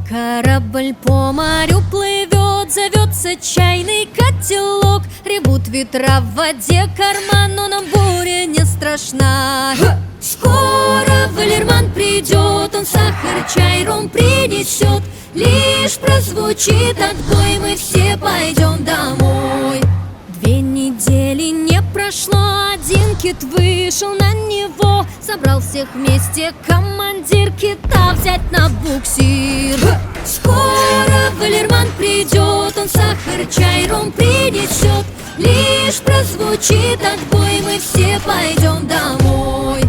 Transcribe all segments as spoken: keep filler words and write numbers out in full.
Корабль по морю плывет, зовется чайный котелок. Ревут ветра в воде карман, но нам буря не страшна. Скоро Валерман придет, он сахар, чай, ром принесет. Лишь прозвучит отбой, мы все пойдем домой. Две недели не прошло, один кит вышел на него. Собрал всех вместе командир кита взять на буксир. Скоро Валерман придет, он сахар, чай, ром принесет. Лишь прозвучит отбой, мы все пойдем домой.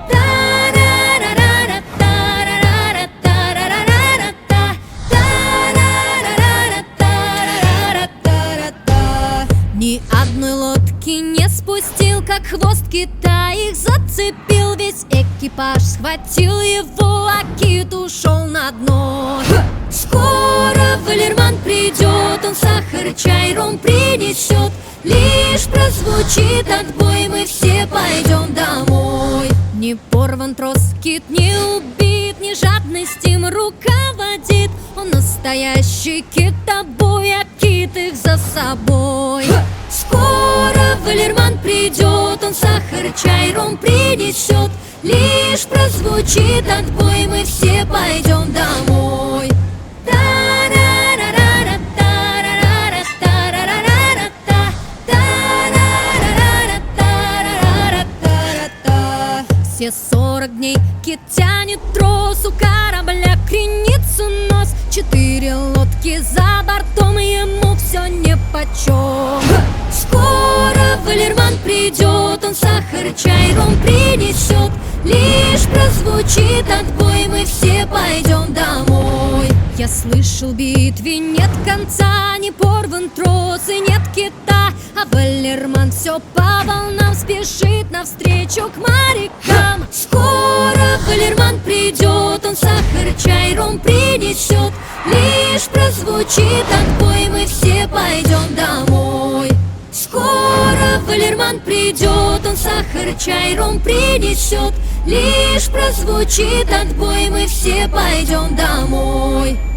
Ни одной лодки не спустил, как хвост кита их зацепил. Весь экипаж схватил его, а кит ушел на дно. Скоро Валерман придет, он сахар, чай, ром принесет. Лишь прозвучит отбой, мы все пойдем домой. Не порван трос, кит не убит, не жадность им руководит. Он настоящий китобой, а кит их за собой. Скоро Валерман придет, он сахар, чай, ром принесет. Лишь прозвучит отбой, мы все пойдем домой. Все сорок дней кит тянет трос, у корабля кренится нос. Четыре лодки за бортом, ему все нипочем. Скоро Валерман придет, он сахар, чай, ром принесет. Лишь прозвучит отбой, мы все пойдем домой. Я слышал, битве нет конца, не порван трос и нет кита. А Валерман все по волнам спешит навстречу к морякам. Скоро Валерман придет, он сахар, чай, ром принесет. Лишь прозвучит отбой, мы все пойдем домой. Скоро Валерман придет, он сахар, чай, ром принесет. Лишь прозвучит отбой, мы все пойдем домой.